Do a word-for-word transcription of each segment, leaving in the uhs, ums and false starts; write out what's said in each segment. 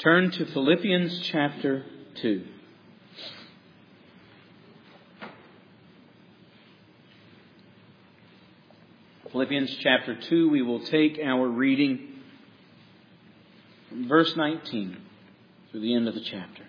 Turn to Philippians chapter two. Philippians chapter two, we will take our reading from verse nineteen through the end of the chapter.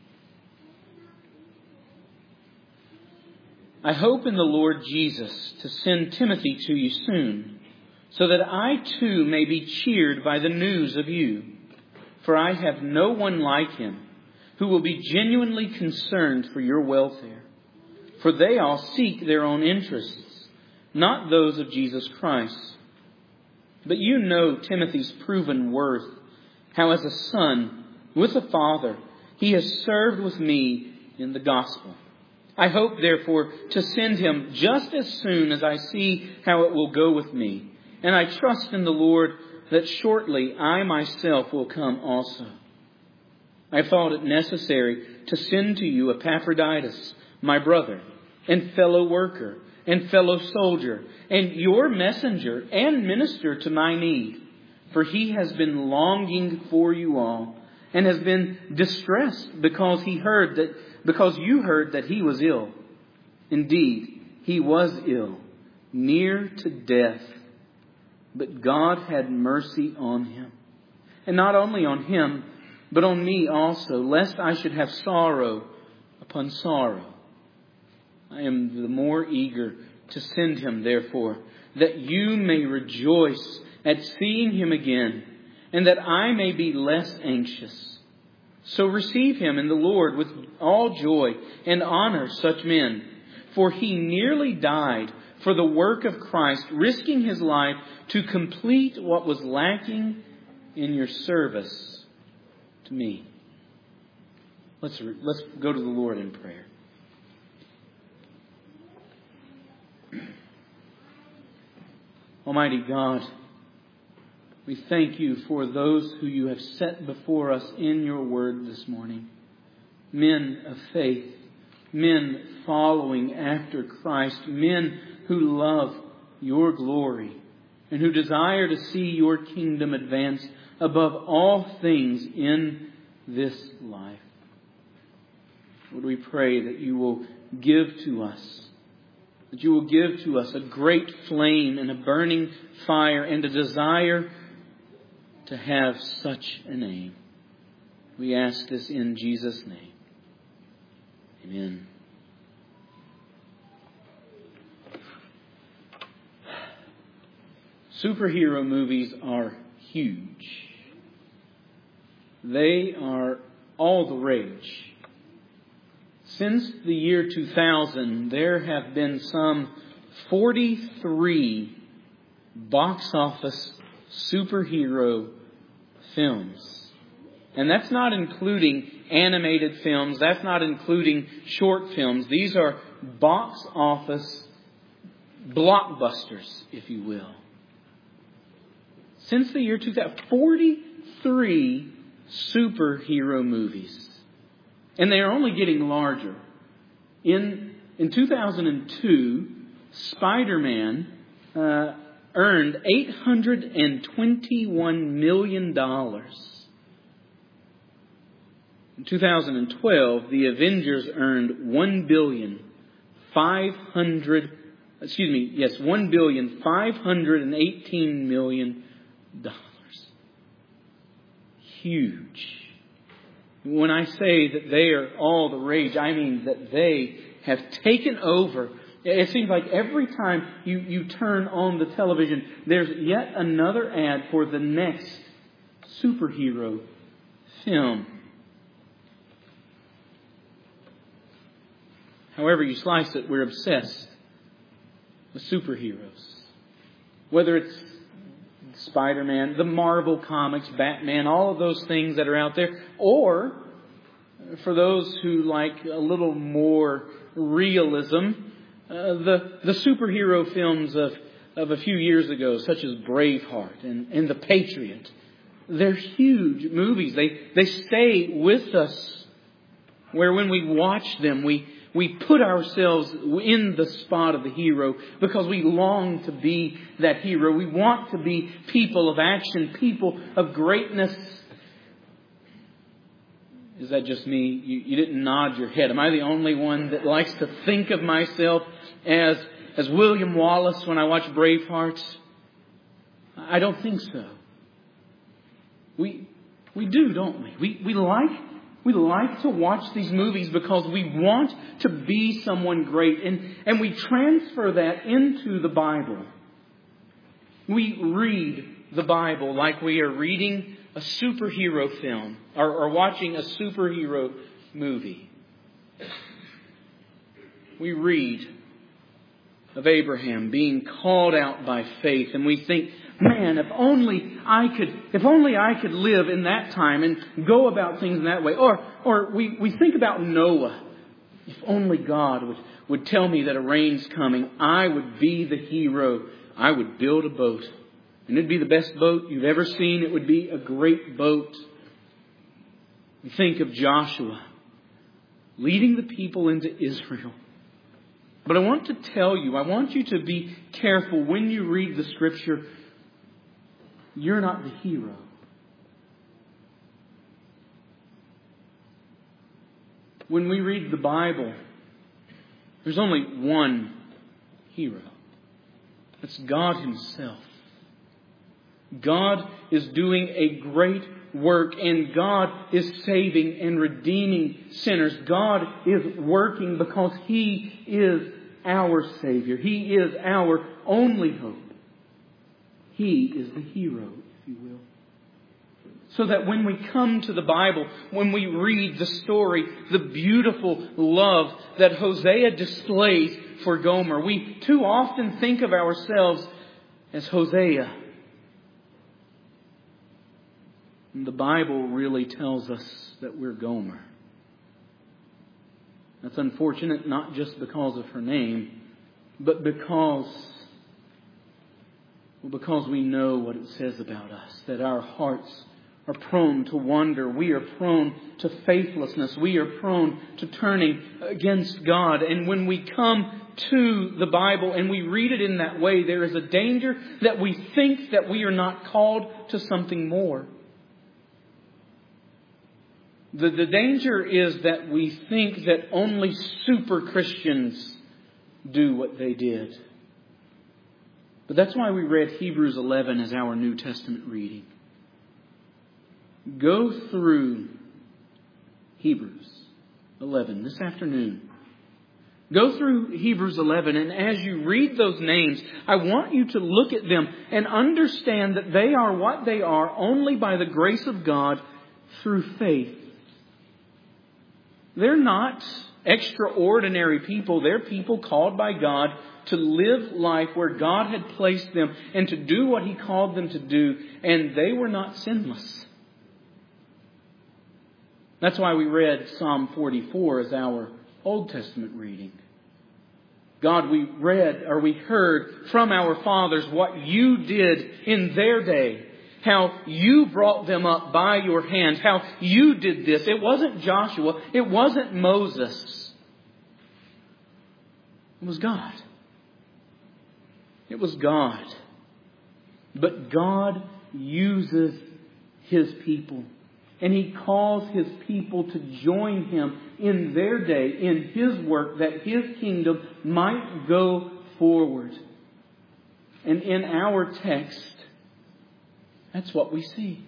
I hope in the Lord Jesus to send Timothy to you soon, so that I too may be cheered by the news of you. For I have no one like him who will be genuinely concerned for your welfare. For they all seek their own interests, not those of Jesus Christ. But you know Timothy's proven worth, how as a son with a father he has served with me in the gospel. I hope, therefore, to send him just as soon as I see how it will go with me. And I trust in the Lord that shortly I myself will come also. I thought it necessary to send to you Epaphroditus, my brother, and fellow worker, and fellow soldier, and your messenger and minister to my need. For he has been longing for you all, and has been distressed because he heard that, because you heard that he was ill. Indeed, he was ill, near to death. But God had mercy on him. And not only on him, but on me also, lest I should have sorrow upon sorrow. I am the more eager to send him, therefore, that you may rejoice at seeing him again, and that I may be less anxious. So receive him in the Lord with all joy and honor such men. For he nearly died for the work of Christ, risking his life to complete what was lacking in your service to me. Let's, let's go to the Lord in prayer. Almighty God, we thank you for those who you have set before us in your word this morning. Men of faith, men following after Christ, men who love your glory and who desire to see your kingdom advance above all things in this life. Lord, we pray that you will give to us, that you will give to us a great flame and a burning fire and a desire to have such an aim. We ask this in Jesus' name. Amen. Superhero movies are huge. They are all the rage. Since the year two thousand, there have been some forty-three box office superhero films. And that's not including animated films. That's not including short films. These are box office blockbusters, if you will. Since the year two thousand, forty-three superhero movies. And they are only getting larger. In in two thousand two, Spider-Man uh, earned eight hundred twenty-one million dollars. In two thousand twelve, the Avengers earned one billion five hundred excuse me, yes, one billion five hundred eighteen million dollars. Huge. When I say that they are all the rage, I mean that they have taken over. It seems like every time you, you turn on the television, there's yet another ad for the next superhero film. However you slice it, we're obsessed with superheroes. Whether it's Spider-Man, the Marvel Comics, Batman, all of those things that are out there. Or, for those who like a little more realism, uh, the, the superhero films of, of a few years ago, such as Braveheart and, and The Patriot. They're huge movies. They, they stay with us, where when we watch them, we We put ourselves in the spot of the hero because we long to be that hero. We want to be people of action, people of greatness. Is that just me? You, you didn't nod your head. Am I the only one that likes to think of myself as, as William Wallace when I watch Braveheart? I don't think so. We, we do, don't we? We, we like, we like to watch these movies because we want to be someone great. And, and we transfer that into the Bible. We read the Bible like we are reading a superhero film or, or watching a superhero movie. We read of Abraham being called out by faith, and we think, man, if only I could, if only I could live in that time and go about things in that way. Or, or we, we think about Noah. If only God would, would tell me that a rain's coming, I would be the hero. I would build a boat. And it'd be the best boat you've ever seen. It would be a great boat. You think of Joshua leading the people into Israel. But I want to tell you, I want you to be careful when you read the Scripture. You're not the hero. When we read the Bible, there's only one hero. It's God Himself. God is doing a great work, and God is saving and redeeming sinners. God is working because He is our Savior. He is our only hope. He is the hero, if you will. So that when we come to the Bible, when we read the story, the beautiful love that Hosea displays for Gomer, we too often think of ourselves as Hosea. And the Bible really tells us that we're Gomer. That's unfortunate, not just because of her name, but because, well, because we know what it says about us, that our hearts are prone to wander. We are prone to faithlessness. We are prone to turning against God. And when we come to the Bible and we read it in that way, there is a danger that we think that we are not called to something more. The, the danger is that we think that only super Christians do what they did. But that's why we read Hebrews eleven as our New Testament reading. Go through Hebrews eleven this afternoon. Go through Hebrews eleven, and as you read those names, I want you to look at them and understand that they are what they are only by the grace of God through faith. They're not extraordinary people. They're people called by God to live life where God had placed them and to do what He called them to do. And they were not sinless. That's why we read Psalm forty-four as our Old Testament reading. God, we read or we heard from our fathers what You did in their day. How You brought them up by Your hand. How You did this. It wasn't Joshua. It wasn't Moses. It was God. It was God. But God uses His people. And He calls His people to join Him in their day, in His work, that His kingdom might go forward. And in our text, that's what we see.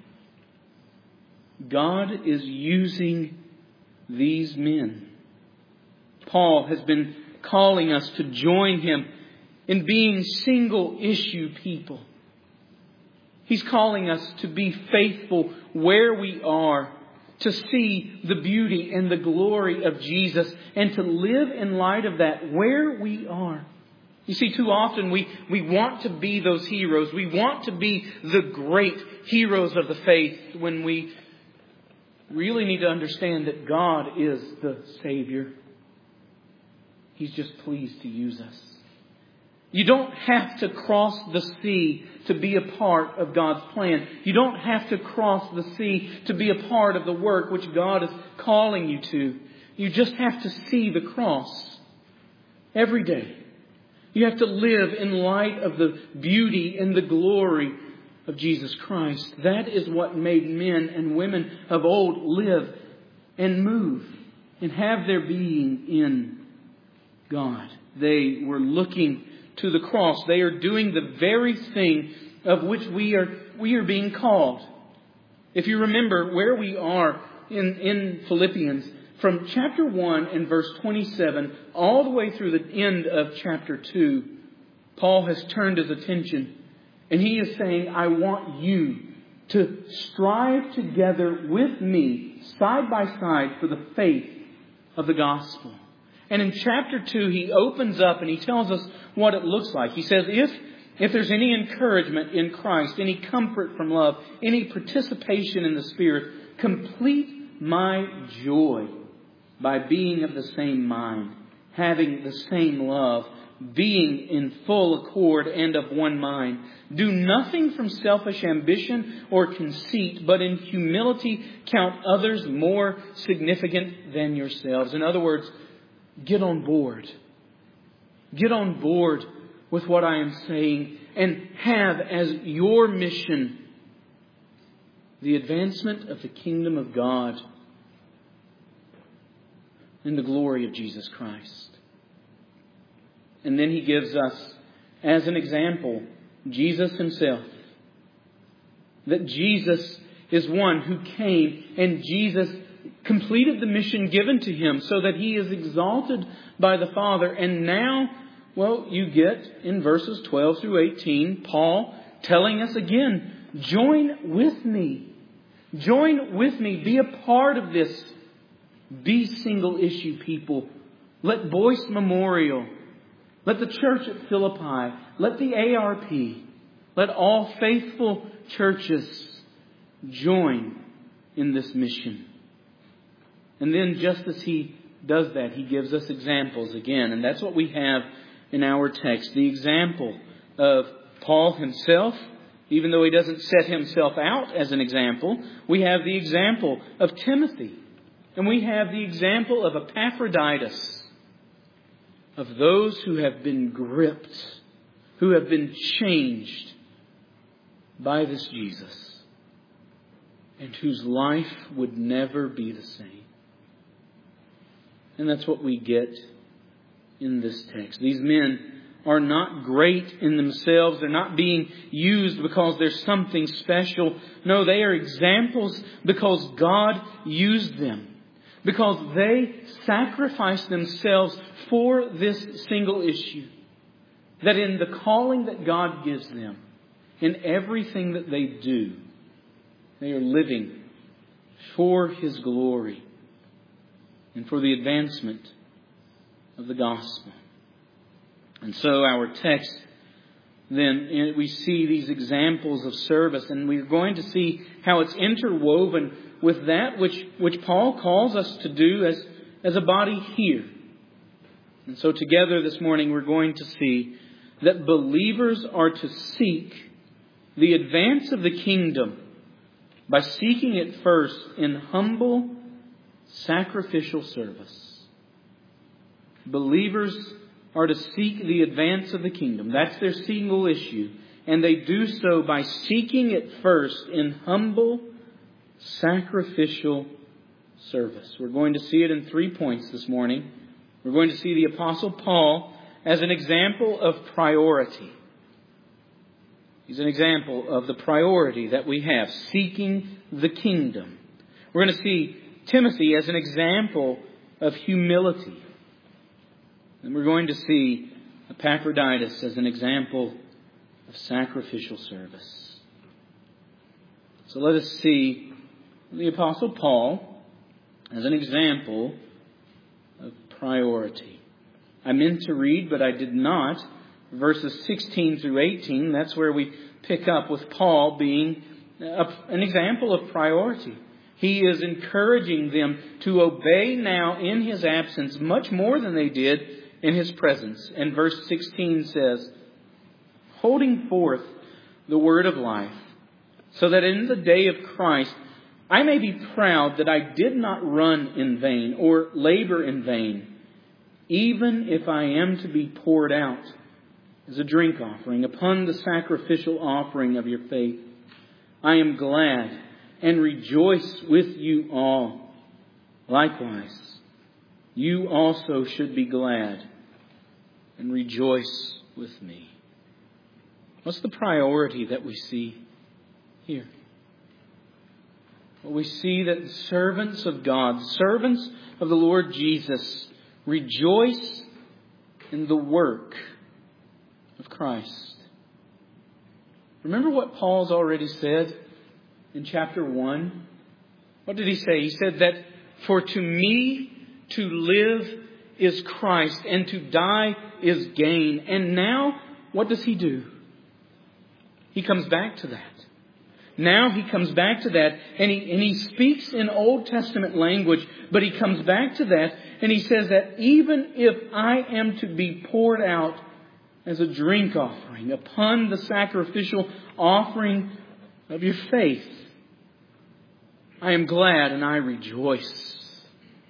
God is using these men. Paul has been calling us to join him in being single issue people. He's calling us to be faithful where we are, to see the beauty and the glory of Jesus, and to live in light of that where we are. You see, too often we, we want to be those heroes. We want to be the great heroes of the faith when we really need to understand that God is the Savior. He's just pleased to use us. You don't have to cross the sea to be a part of God's plan. You don't have to cross the sea to be a part of the work which God is calling you to. You just have to see the cross every day. You have to live in light of the beauty and the glory of Jesus Christ. That is what made men and women of old live. and move and have their being in God. They were looking to the cross. They are doing the very thing of which we are we are being called. If you remember where we are in, in Philippians, from chapter one and verse twenty-seven all the way through the end of chapter two, Paul has turned his attention and he is saying, I want you to strive together with me, side by side, for the faith of the gospel. And in chapter two, he opens up and he tells us what it looks like. He says, if, if there's any encouragement in Christ, any comfort from love, any participation in the Spirit, complete my joy by being of the same mind, having the same love, being in full accord and of one mind. Do nothing from selfish ambition or conceit, but in humility count others more significant than yourselves. In other words, get on board. Get on board with what I am saying and have as your mission the advancement of the kingdom of God and the glory of Jesus Christ. And then he gives us, as an example, Jesus himself. That Jesus is one who came and Jesus completed the mission given to him so that he is exalted by the Father. And now, well, you get in verses twelve through eighteen, Paul telling us again, join with me. Join with me. Be a part of this. Be single issue people. Let Boyce Memorial, let the church at Philippi, let the A R P, let all faithful churches join in this mission. And then just as he does that, he gives us examples again. And that's what we have in our text. The example of Paul himself, even though he doesn't set himself out as an example. We have the example of Timothy. And we have the example of Epaphroditus. Of those who have been gripped, who have been changed by this Jesus. And whose life would never be the same. And that's what we get in this text. These men are not great in themselves. They're not being used because there's something special. No, they are examples because God used them. Because they sacrificed themselves for this single issue. That in the calling that God gives them, in everything that they do, they are living for His glory and for the advancement of the gospel. And so our text, then, we see these examples of service, and we're going to see how it's interwoven with that which, which Paul calls us to do as, as a body here. And so together this morning we're going to see that believers are to seek the advance of the kingdom by seeking it first in humble, sacrificial service. Believers are to seek the advance of the kingdom. That's their single issue. And they do so by seeking it first in humble, sacrificial service. We're going to see it in three points this morning. We're going to see the Apostle Paul as an example of priority. He's an example of the priority that we have, seeking the kingdom. We're going to see Timothy as an example of humility. And we're going to see Epaphroditus as an example of sacrificial service. So let us see the Apostle Paul as an example of priority. I meant to read, but I did not, verses sixteen through eighteen. That's where we pick up with Paul being a, an example of priority. He is encouraging them to obey now in his absence much more than they did in his presence. And verse sixteen says, holding forth the word of life, so that in the day of Christ I may be proud that I did not run in vain or labor in vain, even if I am to be poured out as a drink offering upon the sacrificial offering of your faith. I am glad and rejoice with you all. Likewise, you also should be glad and rejoice with me. What's the priority that we see here? Well, we see that the servants of God, servants of the Lord Jesus, rejoice in the work of Christ. Remember what Paul's already said in chapter one? What did he say? He said that, "For to me to live is Christ, and to die is gain." And now, what does he do? He comes back to that. Now he comes back to that, and he, and he speaks in Old Testament language, but he comes back to that, and he says that even if I am to be poured out as a drink offering upon the sacrificial offering of your faith, I am glad and I rejoice.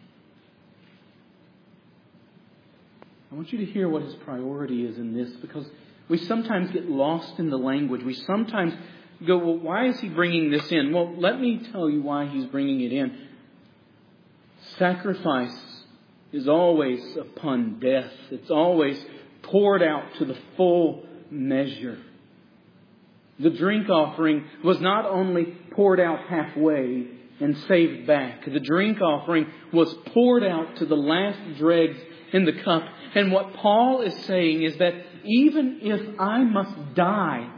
I want you to hear what his priority is in this, because we sometimes get lost in the language. We sometimes go, well, why is he bringing this in? Well, let me tell you why he's bringing it in. Sacrifice is always upon death. It's always poured out to the full measure. The drink offering was not only poured out halfway and saved back. The drink offering was poured out to the last dregs in the cup. And what Paul is saying is that even if I must die,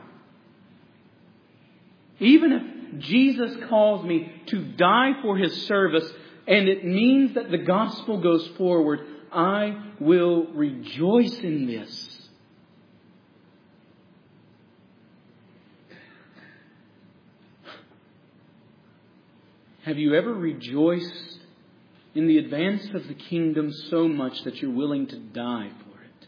even if Jesus calls me to die for His service, and it means that the gospel goes forward, I will rejoice in this. Have you ever rejoiced in the advance of the kingdom so much that you're willing to die for it?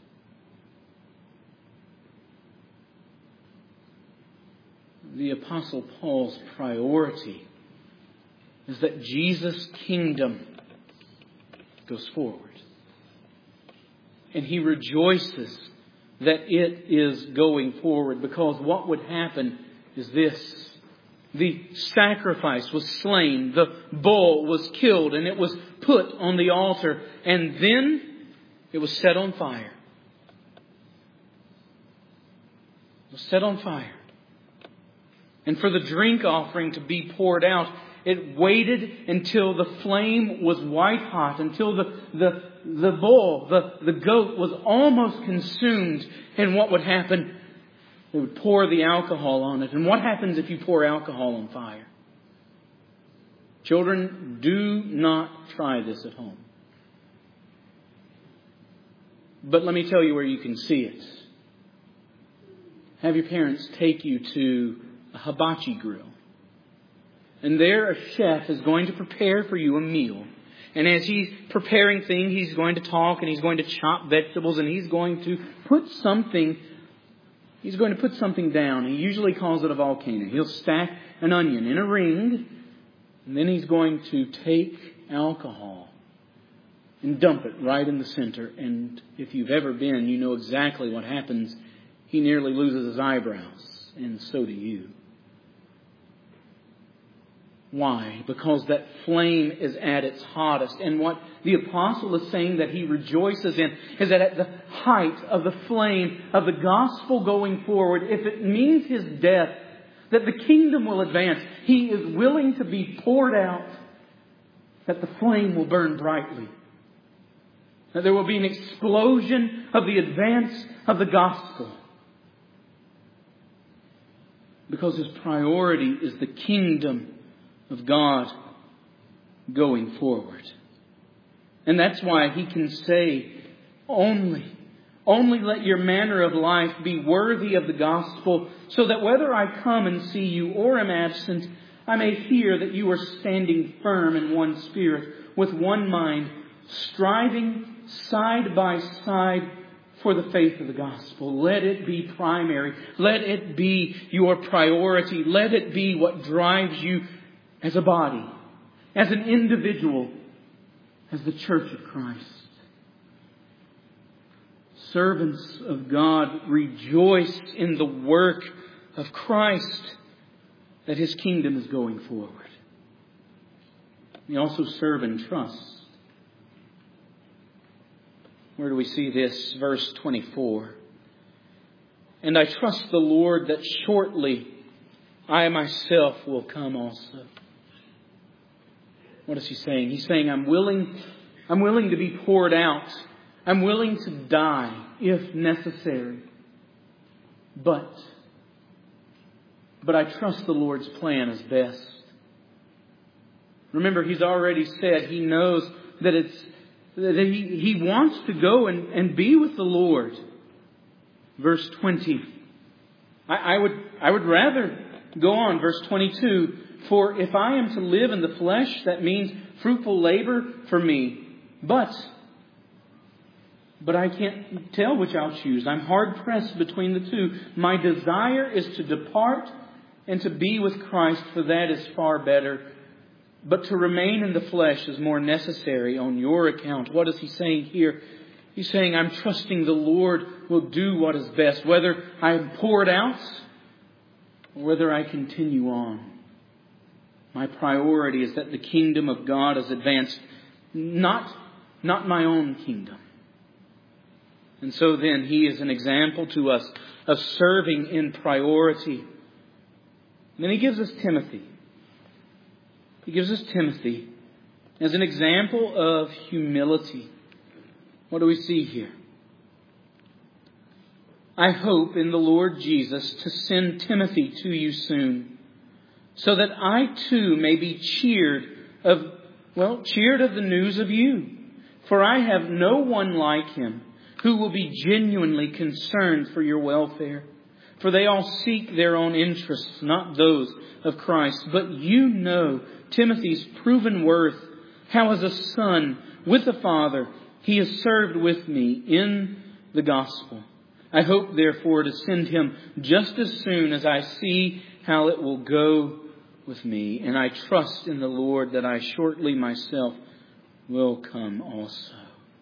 The Apostle Paul's priority is that Jesus' kingdom goes forward. And he rejoices that it is going forward, because what would happen is this. The sacrifice was slain, the bull was killed, and it was put on the altar, and then it was set on fire. It was set on fire. And for the drink offering to be poured out, it waited until the flame was white hot, until the, the, the bull, the, the goat was almost consumed. And what would happen? They would pour the alcohol on it. And what happens if you pour alcohol on fire? Children, do not try this at home. But let me tell you where you can see it. Have your parents take you to a hibachi grill. And there a chef is going to prepare for you a meal. And as he's preparing things, he's going to talk and he's going to chop vegetables and he's going to put something He's going to put something down. He usually calls it a volcano. He'll stack an onion in a ring, and then he's going to take alcohol and dump it right in the center. And if you've ever been, you know exactly what happens. He nearly loses his eyebrows, and so do you. Why? Because that flame is at its hottest. And what the apostle is saying that he rejoices in is that at the height of the flame of the gospel going forward, if it means his death, that the kingdom will advance, he is willing to be poured out, that the flame will burn brightly. That there will be an explosion of the advance of the gospel. Because his priority is the kingdom of God going forward. And that's why he can say, only, only let your manner of life be worthy of the gospel, so that whether I come and see you or am absent, I may hear that you are standing firm in one spirit, with one mind, striving side by side for the faith of the gospel. Let it be primary. Let it be your priority. Let it be what drives you as a body, as an individual, as the church of Christ. Servants of God, rejoice in the work of Christ, that His kingdom is going forward. We also serve and trust. Where do we see this? Verse twenty-four. And I trust the Lord that shortly I myself will come also. What is he saying? He's saying, I'm willing, I'm willing to be poured out. I'm willing to die if necessary. But, but I trust the Lord's plan is best. Remember, he's already said he knows that it's that he, he wants to go and, and be with the Lord. Verse twenty. I, I would I would rather go on. Verse twenty-two. For if I am to live in the flesh, that means fruitful labor for me. But but I can't tell which I'll choose. I'm hard pressed between the two. My desire is to depart and to be with Christ, for that is far better. But to remain in the flesh is more necessary on your account. What is he saying here? He's saying, I'm trusting the Lord will do what is best, whether I am poured out or whether I continue on. My priority is that the kingdom of God is advanced, not, not my own kingdom. And so then he is an example to us of serving in priority. And then he gives us Timothy. He gives us Timothy as an example of humility. What do we see here? I hope in the Lord Jesus to send Timothy to you soon, so that I too may be cheered of, well, cheered of the news of you. For I have no one like him who will be genuinely concerned for your welfare. For they all seek their own interests, not those of Christ. But you know Timothy's proven worth, how as a son with a father he has served with me in the gospel. I hope therefore to send him just as soon as I see how it will go with me. And I trust in the Lord that I shortly myself will come also.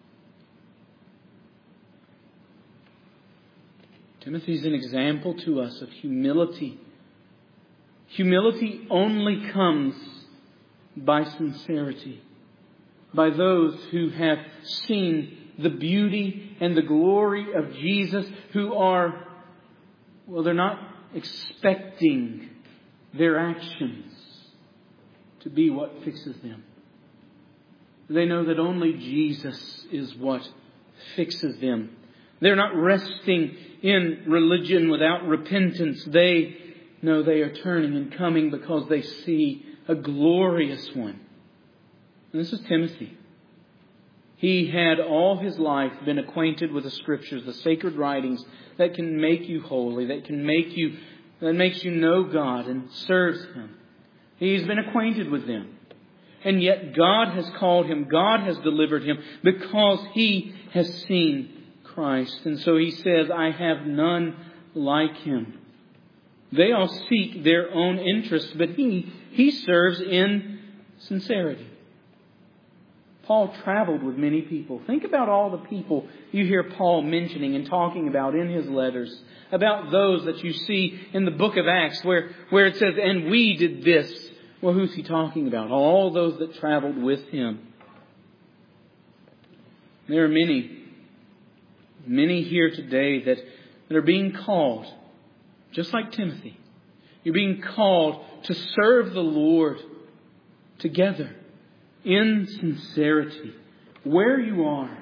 Timothy's an example to us of humility. Humility only comes by sincerity, by those who have seen the beauty and the glory of Jesus, who are, well, they're not expecting their actions to be what fixes them. They know that only Jesus is what fixes them. They're not resting in religion without repentance. They know they are turning and coming because they see a glorious one. And this is Timothy. He had all his life been acquainted with the Scriptures, the sacred writings that can make you holy, that can make you, that makes you know God and serves Him. He's been acquainted with them. And yet God has called him, God has delivered him because he has seen Christ. And so he says, I have none like him. They all seek their own interests, but he, he serves in sincerity. Paul traveled with many people. Think about all the people you hear Paul mentioning and talking about in his letters. About those that you see in the book of Acts where, where it says, and we did this. Well, who's he talking about? All those that traveled with him. There are many, many here today that, that are being called, just like Timothy. You're being called to serve the Lord together in sincerity, where you are.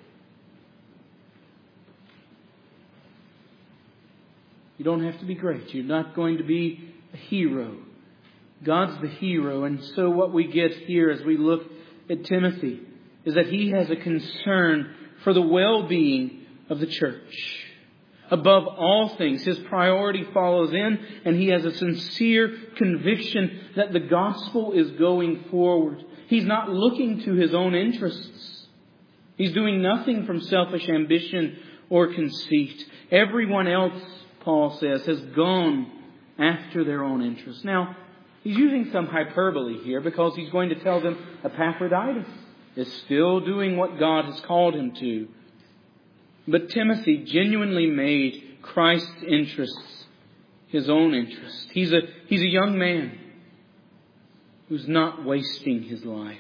You don't have to be great. You're not going to be a hero. God's the hero. And so what we get here as we look at Timothy is that he has a concern for the well-being of the church. Above all things, his priority follows in, and he has a sincere conviction that the gospel is going forward. He's not looking to his own interests. He's doing nothing from selfish ambition or conceit. Everyone else, Paul says, has gone after their own interests. Now, he's using some hyperbole here because he's going to tell them Epaphroditus is still doing what God has called him to. But Timothy genuinely made Christ's interests his own interest. He's a, he's a young man. who's not wasting his life.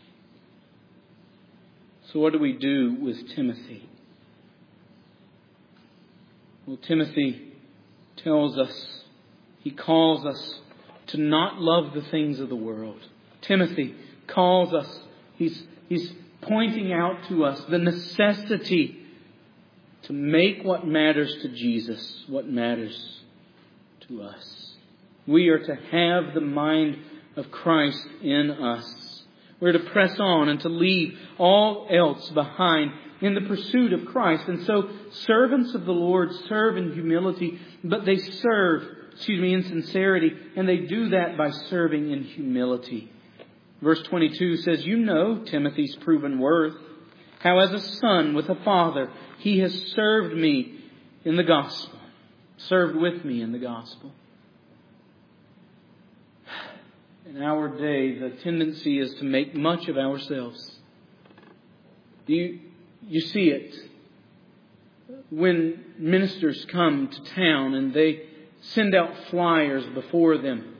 So what do we do with Timothy? Well, Timothy tells us, he calls us to not love the things of the world. Timothy calls us, he's, he's pointing out to us the necessity to make what matters to Jesus what matters to us. We are to have the mind of Christ in us. We're to press on and to leave all else behind in the pursuit of Christ. And so servants of the Lord serve in humility, but they serve, excuse me, in sincerity, and they do that by serving in humility. Verse twenty-two says, "You know Timothy's proven worth, how as a son with a father he has served me in the gospel." Served with me in the gospel. In our day, the tendency is to make much of ourselves. You, you see it when ministers come to town and they send out flyers before them.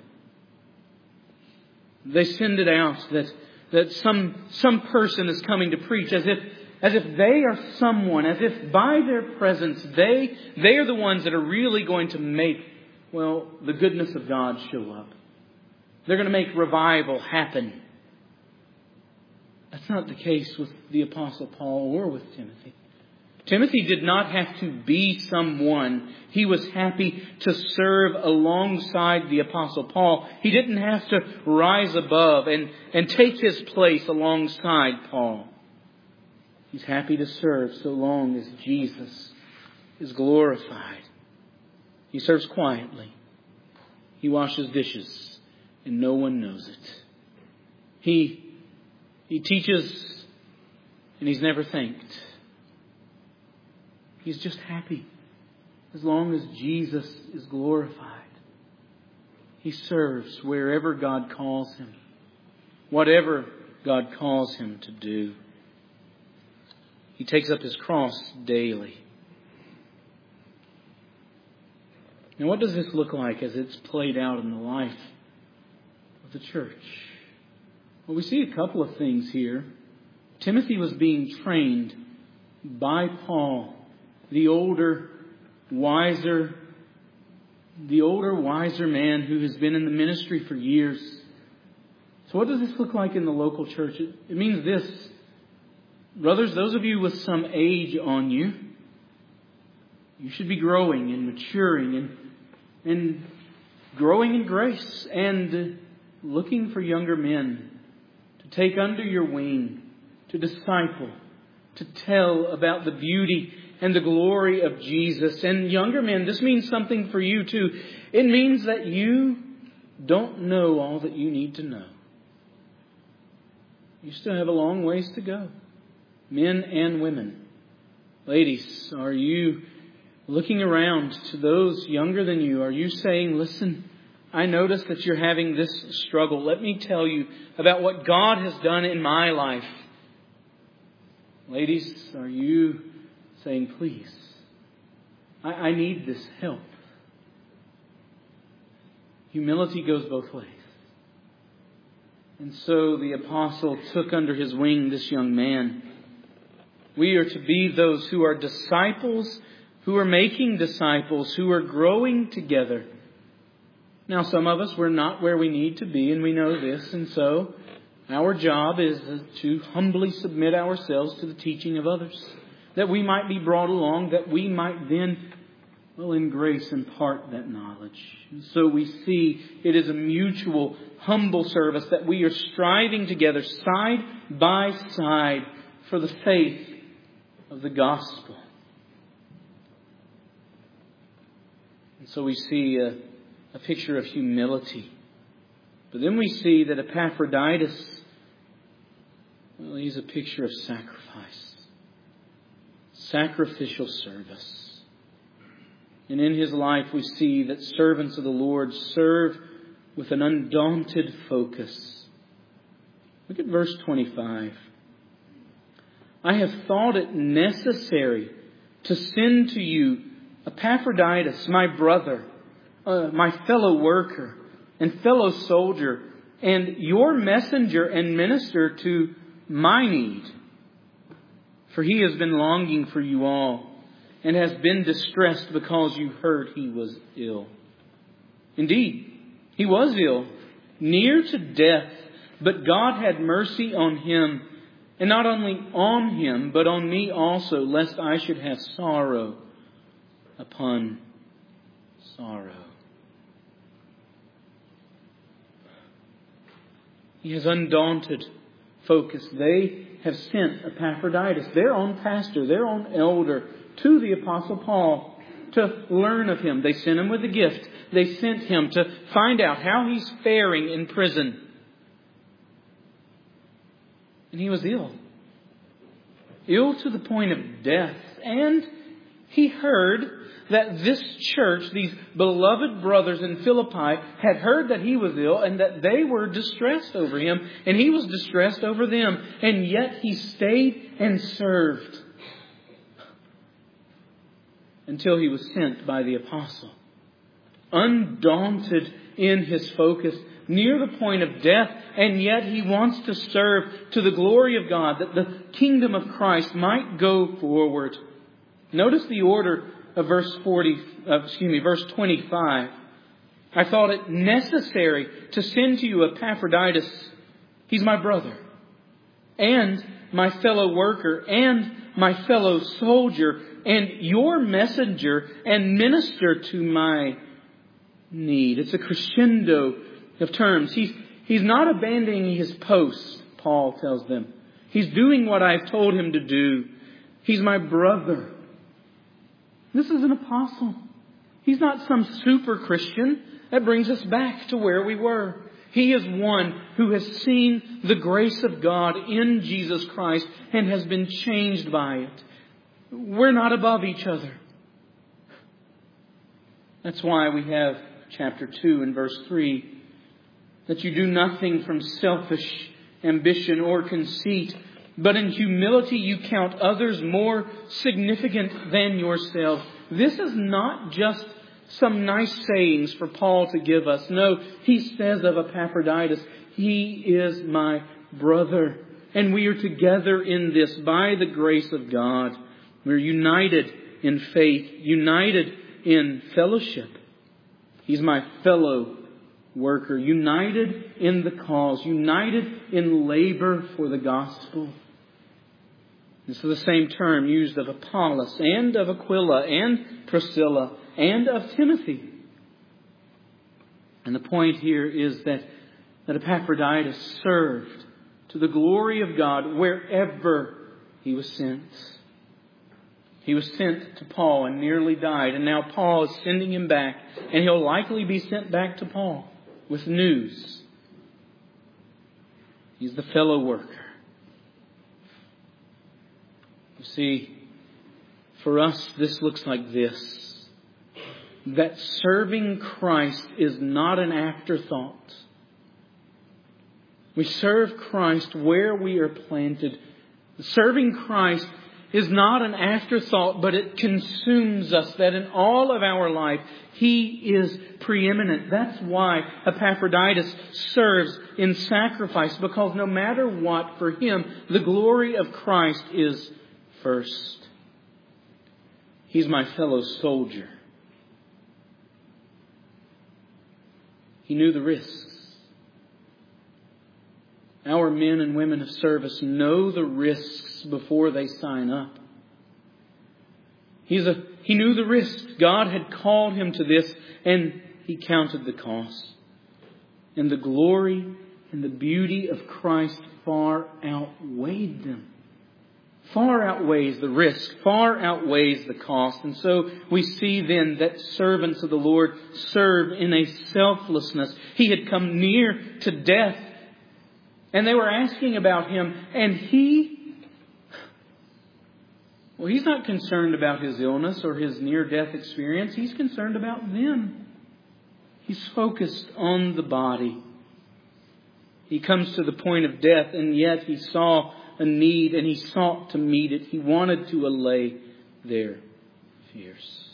They send it out that, that some, some person is coming to preach as if, as if they are someone, as if by their presence they, they are the ones that are really going to make, well, the goodness of God show up. They're going to make revival happen. That's not the case with the Apostle Paul or with Timothy. Timothy did not have to be someone. He was happy to serve alongside the Apostle Paul. He didn't have to rise above and, and take his place alongside Paul. He's happy to serve so long as Jesus is glorified. He serves quietly. He washes dishes and no one knows it. He, he teaches and he's never thanked. He's just happy as long as Jesus is glorified. He serves wherever God calls him, whatever God calls him to do. He takes up his cross daily. Now, what does this look like as it's played out in the life of the church? Well, we see a couple of things here. Timothy was being trained by Paul, the older, wiser, the older, wiser man who has been in the ministry for years. So what does this look like in the local church? It, it means this. Brothers, those of you with some age on you, you should be growing and maturing and, and growing in grace and looking for younger men to take under your wing, to disciple, to tell about the beauty and the glory of Jesus. And younger men, this means something for you too. It means that you don't know all that you need to know. You still have a long ways to go. Men and women. Ladies, are you looking around to those younger than you? Are you saying, listen, I notice that you're having this struggle. Let me tell you about what God has done in my life. Ladies, are you saying, please, I, I need this help? Humility goes both ways. And so the apostle took under his wing this young man. We are to be those who are disciples, who are making disciples, who are growing together. Now, some of us, we're not where we need to be, and we know this. And so our job is to humbly submit ourselves to the teaching of others, that we might be brought along, that we might then, well, in grace impart that knowledge. And so we see it is a mutual, humble service that we are striving together side by side for the faith of the gospel. And so we see a, a picture of humility. But then we see that Epaphroditus, well, he's a picture of sacrifice. Sacrificial service. And in his life we see that servants of the Lord serve with an undaunted focus. Look at verse twenty-five. I have thought it necessary to send to you Epaphroditus, my brother, uh, my fellow worker and fellow soldier, and your messenger and minister to my need. For he has been longing for you all, and has been distressed because you heard he was ill. Indeed, he was ill, near to death, but God had mercy on him, and not only on him, but on me also, lest I should have sorrow upon sorrow. He has undaunted focus. They have sent Epaphroditus, their own pastor, their own elder, to the Apostle Paul to learn of him. They sent him with a gift. They sent him to find out how he's faring in prison. And he was ill. Ill to the point of death. And he heard that this church, these beloved brothers in Philippi, had heard that he was ill and that they were distressed over him. And he was distressed over them. And yet he stayed and served until he was sent by the apostle. Undaunted in his focus, near the point of death, and yet he wants to serve to the glory of God, that the kingdom of Christ might go forward. Notice the order of verse forty, uh, excuse me, verse twenty-five. I thought it necessary to send to you Epaphroditus. He's my brother, and my fellow worker, and my fellow soldier, and your messenger and minister to my need. It's a crescendo of terms. He's, he's not abandoning his post, Paul tells them. He's doing what I've told him to do. He's my brother. This is an apostle. He's not some super Christian. That brings us back to where we were. He is one who has seen the grace of God in Jesus Christ and has been changed by it. We're not above each other. That's why we have chapter two and verse three. That you do nothing from selfish ambition or conceit, but in humility you count others more significant than yourselves. This is not just some nice sayings for Paul to give us. No, he says of Epaphroditus, he is my brother. And we are together in this by the grace of God. We're united in faith, united in fellowship. He's my fellow worker, united in the cause, united in labor for the gospel. This is the same term used of Apollos and of Aquila and Priscilla and of Timothy. And the point here is that, that Epaphroditus served to the glory of God wherever he was sent. He was sent to Paul and nearly died. And now Paul is sending him back. And he'll likely be sent back to Paul with news. He's the fellow worker. You see, for us, this looks like this. That serving Christ is not an afterthought. We serve Christ where we are planted. Serving Christ is not an afterthought, but it consumes us, that in all of our life, He is preeminent. That's why Epaphroditus serves in sacrifice, because no matter what, for him, the glory of Christ is first. He's my fellow soldier. He knew the risks. Our men and women of service know the risks before they sign up. He's a, he knew the risks. God had called him to this, and he counted the cost. And the glory and the beauty of Christ far outweighed them. Far outweighs the risk, far outweighs the cost. And so we see then that servants of the Lord serve in a selflessness. He had come near to death, and they were asking about him, and he, well, he's not concerned about his illness or his near-death experience. He's concerned about them. He's focused on the body. He comes to the point of death, and yet he saw a need and he sought to meet it. He wanted to allay their fears.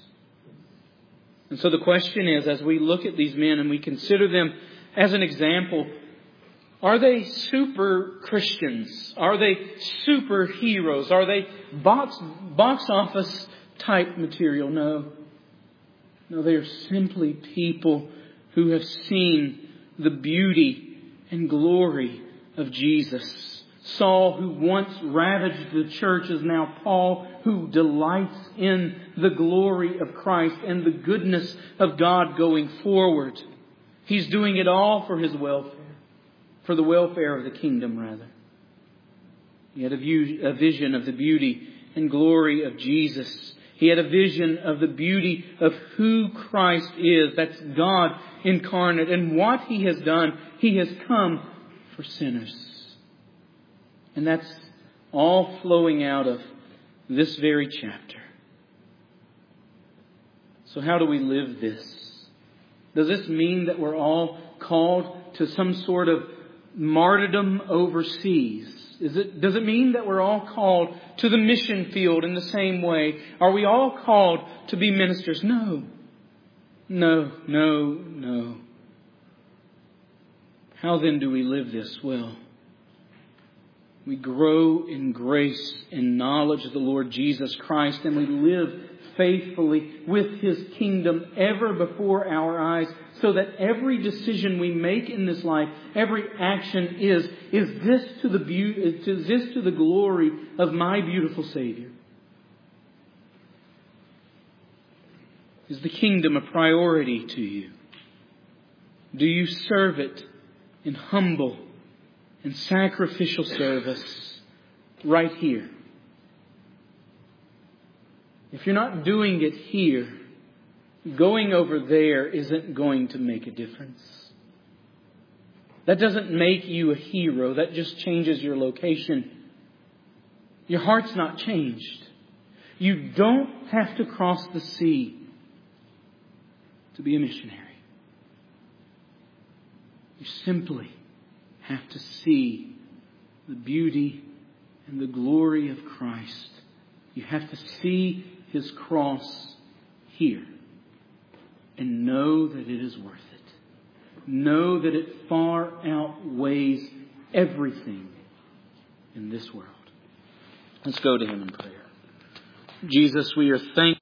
And so the question is, as we look at these men and we consider them as an example, Are they super Christians? Are they superheroes? Are they box, box office type material? No. No, they are simply people who have seen the beauty and glory of Jesus. Saul, who once ravaged the church, is now Paul, who delights in the glory of Christ and the goodness of God going forward. He's doing it all for his welfare. For the welfare of the kingdom, rather. He had a, view, a vision of the beauty and glory of Jesus. He had a vision of the beauty of who Christ is. That's God incarnate. And what He has done, He has come for sinners. And that's all flowing out of this very chapter. So how do we live this? Does this mean that we're all called to some sort of martyrdom overseas? Is it, does it mean that we're all called to the mission field in the same way? Are we all called to be ministers? No. No, no, no. How then do we live this? Well, we grow in grace and knowledge of the Lord Jesus Christ, and we live faithfully with His kingdom ever before our eyes, so that every decision we make in this life, every action is, is this to the beauty, is this to the glory of my beautiful Savior? Is the kingdom a priority to you? Do you serve it in humble and sacrificial service right here? If you're not doing it here, going over there isn't going to make a difference. That doesn't make you a hero. That just changes your location. Your heart's not changed. You don't have to cross the sea to be a missionary. You simply have to see the beauty and the glory of Christ. You have to see His cross here and know that it is worth it. Know that it far outweighs everything in this world. Let's go to Him in prayer. Jesus, we are thankful.